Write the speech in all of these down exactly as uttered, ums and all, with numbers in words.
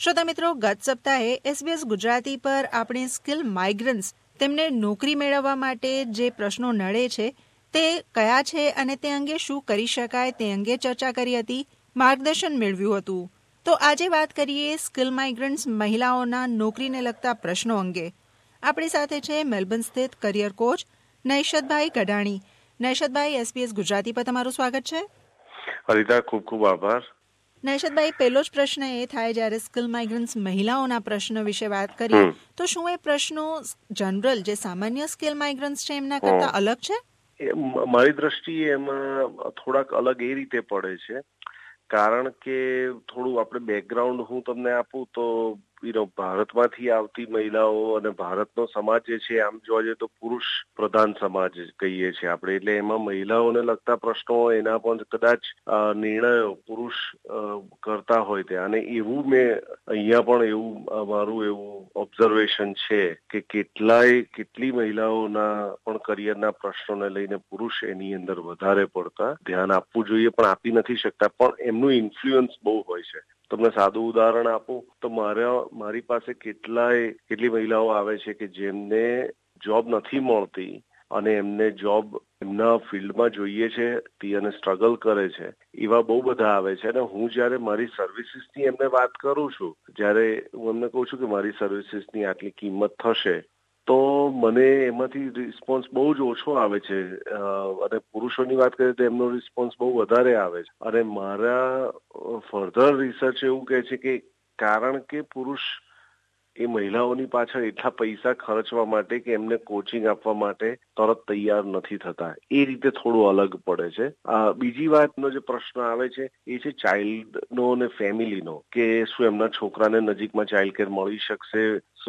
શ્રોતા મિત્રો, ગત સપ્તાહે એસબીએસ ગુજરાતી પર આપણે સ્કિલ માઇગ્રન્ટ્સ તેમને નોકરી મેળવવા માટે જે પ્રશ્નો નડે છે તે કયા છે અને તે અંગે શું કરી શકાય તે અંગે ચર્ચા કરી હતી, માર્ગદર્શન મેળવ્યું હતું. તો આજે વાત કરીએ સ્કિલ માઇગ્રન્ટ્સ મહિલાઓના નોકરીને લગતા પ્રશ્નો અંગે. આપણી સાથે છે મેલબર્ન સ્થિત career coach Naishadbhai Gadhani. Naishadbhai, SBS Gujarati પર તમારું સ્વાગત છે. હરિતા, ખૂબ ખૂબ આભાર. નૈશદભાઈ, પહેલો જ પ્રશ્ન એ થાય જ્યારે સ્કિલ માઇગ્રન્ટ્સ મહિલાઓના પ્રશ્ન વિશે વાત કરીએ તો શું એ પ્રશ્નો જનરલ જે સામાન્ય સ્કિલ માઇગ્રન્ટ્સ છે એમના કરતા અલગ છે? મારી દ્રષ્ટિએ એમાં થોડાક અલગ એ રીતે પડે છે કારણ કે થોડું આપણે બેકગ્રાઉન્ડ હું તમને આપું તો યુ ભારતમાંથી આવતી મહિલાઓ અને ભારતનો સમાજ જે છે આમ જોવા જઈએ તો પુરુષ પ્રધાન સમાજ કહીએ છીએ આપણે, એટલે એમાં મહિલાઓને લગતા પ્રશ્નો એના પણ કદાચ નિર્ણયો પુરુષ કરતા હોય ત્યાં, અને એવું મેં અહીંયા પણ એવું મારું એવું ઓબ્ઝર્વેશન છે કે કેટલાય કેટલી મહિલાઓના પણ કરિયરના પ્રશ્નોને લઈને પુરુષ એની અંદર વધારે પડતા ધ્યાન આપવું જોઈએ પણ આપી નથી શકતા, પણ એમનું ઇન્ફ્લુઅન્સ બહુ હોય છે. તમને સાદું ઉદાહરણ આપું તો મારા મારી પાસે કેટલાય કેટલી મહિલાઓ આવે છે કે જેમને જોબ નથી મળતી અને એમને જોબ એમના ફિલ્ડમાં જોઈએ છે અને સ્ટ્રગલ કરે છે, એવા બહુ બધા આવે છે. અને હું જ્યારે મારી સર્વિસીસની એમને વાત કરું છું, જ્યારે હું એમને કહું છું કે મારી સર્વિસીસની આટલી કિંમત થશે, તો મને એમાંથી રિસ્પોન્સ બહુ જ ઓછો આવે છે અને પુરુષોની વાત કરીએ તો એમનો રિસ્પોન્સ બહુ વધારે આવે છે. અને મારા ફર્ધર રિસર્ચ એવું કહે છે કે કારણ કે પુરુષ એ મહિલાઓની પાછળ એટલા પૈસા ખર્ચવા માટે કે એમને કોચિંગ આપવા માટે તરત તૈયાર નથી થતા, એ રીતે થોડું અલગ પડે છે. બીજી વાતનો જે પ્રશ્ન આવે છે એ છે ચાઇલ્ડનો અને ફેમિલીનો, કે શું એમના છોકરાને નજીકમાં ચાઇલ્ડ કેર મળી શકશે,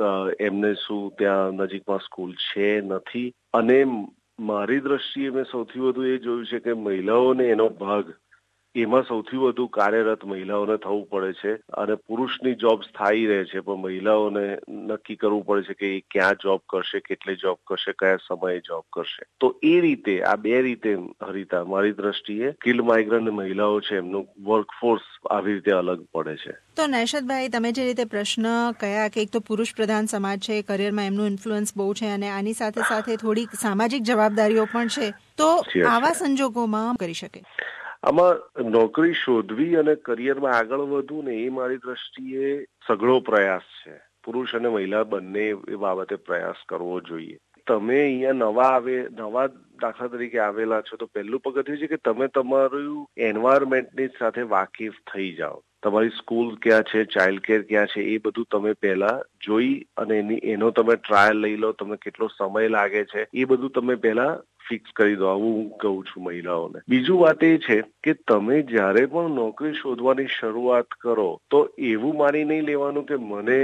એમને શું ત્યાં નજીકમાં સ્કૂલ છે નથી. અને મારી દ્રષ્ટિએ મેં સૌથી વધુ એ જોયું છે કે મહિલાઓને એનો ભાગ એમાં સૌથી વધુ કાર્યરત મહિલાઓને થવું પડે છે અને પુરુષની જોબ સ્થાયી રહે છે, પણ મહિલાઓને નક્કી કરવું પડે છે કે એ ક્યાં જોબ કરશે, કેટલી જોબ કરશે, કયા સમયે જોબ કરશે. તો એ રીતે આ બે રીતે હરિતા મારી દ્રષ્ટિએ સ્કિલ માઇગ્રન્ટ મહિલાઓ છે એમનું વર્કફોર્સ આવી રીતે અલગ પડે છે. તો નૈશદભાઈ, તમે જે રીતે પ્રશ્ન કયા કે એક તો પુરુષ પ્રધાન સમાજ છે, કરિયરમાં એમનું ઇન્ફ્લુઅન્સ બહુ છે અને આની સાથે સાથે થોડીક સામાજિક જવાબદારીઓ પણ છે, તો આવા સંજોગોમાં કરી શકે? આમાં નોકરી શોધવી અને કરિયરમાં આગળ વધવું ને એ મારી દ્રષ્ટિએ સઘળો પ્રયાસ છે. પુરુષ અને મહિલા બંને એ બાબતે પ્રયાસ કરવો જોઈએ. તમે અહીંયા નવા આવે નવા દાખલા તરીકે આવેલા છો તો પહેલું પગથિયું છે કે તમે તમારું એન્વાયરમેન્ટની સાથે વાકેફ થઈ જાઓ. તમારી સ્કૂલ ક્યાં છે, ચાઇલ્ડ કેર ક્યાં છે, એ બધું તમે પહેલા જોઈ અને એની એનો તમે ટ્રાયલ લઈ લો, તમે કેટલો સમય લાગે છે એ બધું તમે પહેલા ફિક્સ કરી દો. આવું હું કહું છું મહિલાઓને. બીજું વાત એ છે કે તમે જ્યારે પણ નોકરી શોધવાની શરૂઆત કરો તો એવું માની નહીં લેવાનું કે મને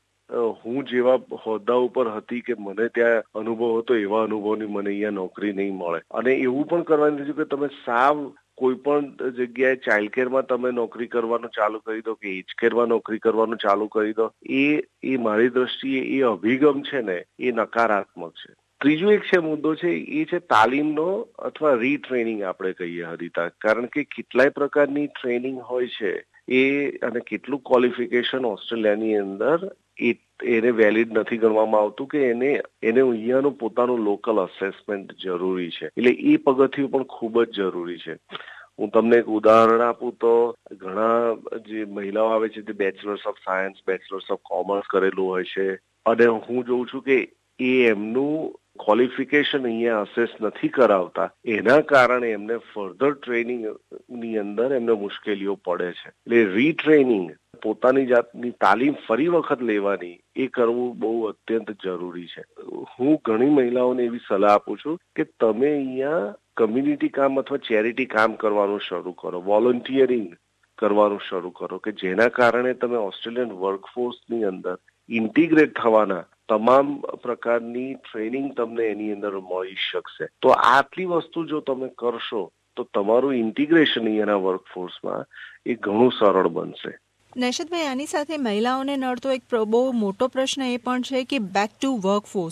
હું જેવા હોદ્દા ઉપર હતી કે મને ત્યાં અનુભવ હતો એવા અનુભવની મને અહીંયા નોકરી નહીં મળે. અને એવું પણ કરવાનું નથી કે તમે સાવ કોઈ પણ જગ્યાએ ચાઇલ્ડ કેરમાં તમે નોકરી કરવાનું ચાલુ કરી દો કે એજ કેરમાં નોકરી કરવાનું ચાલુ કરી દો. એ એ મારી દ્રષ્ટિએ એ અભિગમ છે ને એ નકારાત્મક છે. ત્રીજો એક છે મુદ્દો છે એ છે તાલીમનો અથવા રીટ્રેનિંગ આપણે કહીએ હરિતા, કારણ કે કેટલાય પ્રકારની ટ્રેનિંગ હોય છે એ અને કેટલું ક્વોલિફિકેશન ઓસ્ટ્રેલિયાની અંદર એ એને વેલિડ નથી ગણવામાં આવતું કે એને એને અહીંયાનું પોતાનું લોકલ અસેસમેન્ટ જરૂરી છે, એટલે એ પગથિયું પણ ખૂબ જ જરૂરી છે. હું તમને એક ઉદાહરણ આપું તો ઘણા જે મહિલાઓ આવે છે તે bachelors of science, bachelors of commerce કરેલું હોય છે અને હું જોઉં છું કે એ એમનું ક્વોલિફિકેશન અહીંયા અસેસ નથી કરાવતા, એના કારણે એમને ફર્ધર ટ્રેનિંગની અંદર એમને મુશ્કેલીઓ પડે છે. એટલે રીટ્રેનિંગ, પોતાની જાતની તાલીમ ફરી વખત લેવાની, એ કરવું બહુ અત્યંત જરૂરી છે. હું ઘણી મહિલાઓને એવી સલાહ આપું છું કે તમે અહીંયા કમ્યુનિટી કામ અથવા ચેરિટી કામ કરવાનું શરૂ કરો, વોલન્ટિયરિંગ કરવાનું શરૂ કરો, કે જેના કારણે તમે ઓસ્ટ્રેલિયન વર્કફોર્સની અંદર ઇન્ટિગ્રેટ થવાના તમામ પ્રકારની ટ્રેનિંગ તમને એની અંદર મળી શકશે. તો આટલી વસ્તુ જો તમે કરશો તો તમારું ઇન્ટિગ્રેશન અહીંયાના વર્કફોર્સમાં એ ઘણું સરળ બનશે. નૈશદભાઈ, આની સાથે મહિલાઓને નડતો એક બહુ મોટો પ્રશ્ન એ પણ છે કે બેક ટુ વર્કફોર્સ,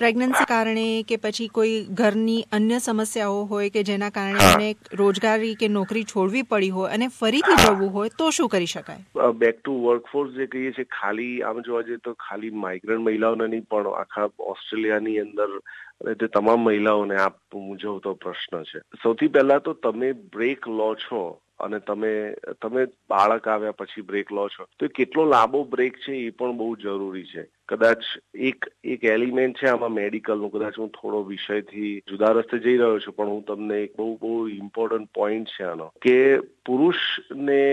પ્રેગ્નન્સી કારણે કે પછી કોઈ ઘરની અન્ય સમસ્યાઓ હોય કે જેના કારણે એને રોજગારી કે નોકરી છોડવી પડી હોય અને ફરીથી જવું હોય તો શું કરી શકાય? બેક ટુ વર્કફોર્સ જે કહીએ છીએ, ખાલી આમ જોવા જઈએ તો ખાલી માઇગ્રન્ટ મહિલાઓને નહીં પણ આખા ઓસ્ટ્રેલિયાની અંદર અને તે તમામ મહિલાઓને આ મૂંઝવતો પ્રશ્ન છે. સૌથી પહેલા તો તમે બ્રેક લો છો અને તમે તમે બાળક આવ્યા પછી બ્રેક લો છો તો કેટલો લાંબો બ્રેક છે એ પણ બહુ જરૂરી છે. કદાચ એક એક એલિમેન્ટ છે આમાં મેડિકલનું, કદાચ હું થોડો વિષયથી જુદા રસ્તે જઈ રહ્યો છું પણ હું તમને એક બહુ બહુ ઇમ્પોર્ટન્ટ પોઈન્ટ છે આનો, કે પુરુષને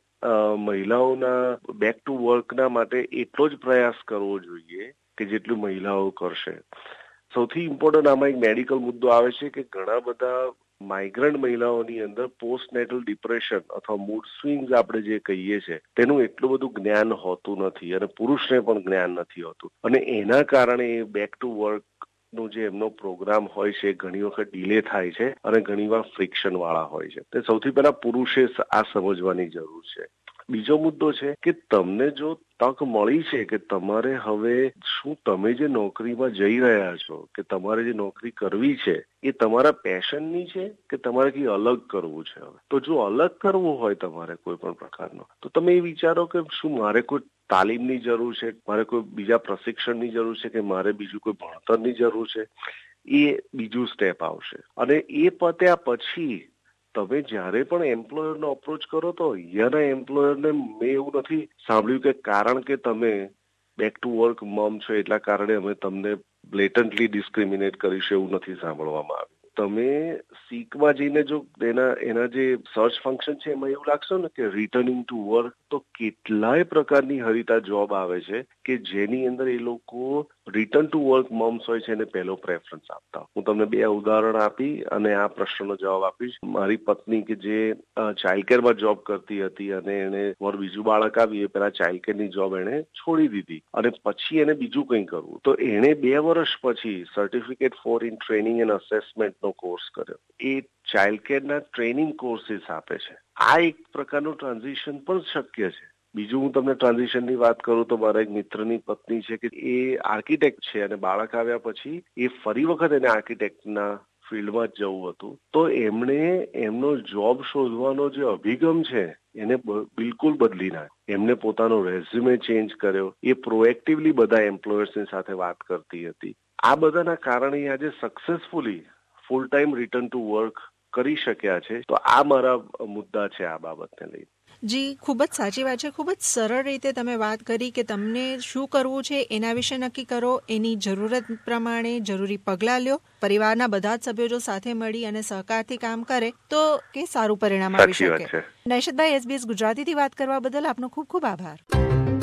મહિલાઓના બેક ટુ વર્કના માટે એટલો જ પ્રયાસ કરવો જોઈએ કે જેટલું મહિલાઓ કરશે. સૌથી ઇમ્પોર્ટન્ટ આમાં એક મેડિકલ મુદ્દો આવે છે કે ઘણા બધા માઇગ્રન્ટ મહિલાઓની અંદર પોસ્ટનેટલ ડિપ્રેશન અથવા મૂડ સ્વિંગ્સ આપણે જે કહીએ છીએ તેનું એટલું બધું જ્ઞાન હોતું નથી અને પુરુષને પણ જ્ઞાન નથી હોતું અને એના કારણે બેક ટુ વર્ક નો જે એમનો પ્રોગ્રામ હોય છે ઘણી વખત ડિલે થાય છે અને ઘણીવાર ફ્રિક્શન વાળા હોય છે. તે સૌથી પહેલા પુરુષે આ સમજવાની જરૂર છે. બીજો મુદ્દો છે કે તમને જો તક મળી છે કે તમારે હવે શું તમે જે નોકરીમાં જઈ રહ્યા છો કે તમારે જે નોકરી કરવી છે એ તમારા પેશનની છે કે તમારે કંઈ અલગ કરવું છે. હવે તો જો અલગ કરવું હોય તમારે કોઈ પણ પ્રકારનો તો તમે એ વિચારો કે શું મારે કોઈ તાલીમની જરૂર છે, મારે કોઈ બીજા પ્રશિક્ષણની જરૂર છે કે મારે બીજું કોઈ ભણતરની જરૂર છે. એ બીજું સ્ટેપ આવશે અને એ પત્યા પછી તમે જ્યારે પણ એમ્પ્લોયરનો અપ્રોચ કરો તો અહીંયાના એમ્પ્લોયરને મેં એવું નથી સાંભળ્યું કે કારણ કે તમે બેક ટુ વર્ક મમ છો એટલા કારણે અમે તમને બ્લેટન્ટલી ડિસ્ક્રિમિનેટ કરીશું એવું નથી સાંભળવામાં આવ્યું. તમે સીકમાં જઈને જો એના એના જે સર્ચ ફંક્શન છે એમાં એવું લાગશે ને કે રિટર્નિંગ ટુ વર્ક, તો કેટલાય પ્રકારની હરિતા જોબ આવે છે કે જેની અંદર એ લોકો રિટર્ન ટુ વર્ક મમ્સ હોય છે એને પહેલો પ્રેફરન્સ આપતા. હું તમને બે ઉદાહરણ આપી અને આ પ્રશ્નનો જવાબ આપીશ. મારી પત્ની કે જે ચાઇલ્ડ કેરમાં જોબ કરતી હતી અને એને મારું બીજું બાળક આવ્યું એ પેલા ચાઇલ્ડ કેરની જોબ એને છોડી દીધી અને પછી એને બીજું કંઈ કરવું તો એણે બે વર્ષ પછી certificate four in training and અસેસમેન્ટનો કોર્સ કર્યો. એ ચાઇલ્ડ કેરના ટ્રેનિંગ કોર્સીસ આપે છે. આ એક પ્રકારનું ટ્રાન્ઝિશન પણ શક્ય છે. બીજું હું તમને ટ્રાન્ઝિશનની વાત કરું તો મારા એક મિત્રની પત્ની છે કે એ આર્કિટેક્ટ છે અને બાળક આવ્યા પછી એ ફરી વખત એને આર્કિટેક્ટના ફિલ્ડમાં જ જવું હતું તો એમણે એમનો જોબ શોધવાનો જે અભિગમ છે એને બિલકુલ બદલી નાખ્યો. એમને પોતાનો રેઝ્યુમે ચેન્જ કર્યો. એ પ્રોએક્ટિવલી બધા એમ્પ્લોયર્સની સાથે વાત કરતી હતી. આ બધાના કારણે આજે successfully full time return to work કરી શક્યા છે. તો આ મારા મુદ્દા છે આ બાબતને લઈને. જી, ખૂબ જ સાચી વાત છે. ખૂબ જ સરળ રીતે તમે વાત કરી કે તમને શું કરવું છે એના વિશે નક્કી કરો, એની જરૂરત પ્રમાણે જરૂરી પગલાં લ્યો. પરિવારના બધા જ સભ્યો જો સાથે મળી અને સહકારથી કામ કરે તો કે સારું પરિણામ આવી શકે. નૈશદભાઈ, એસબીએસ ગુજરાતીથી વાત કરવા બદલ આપનો ખૂબ ખૂબ આભાર.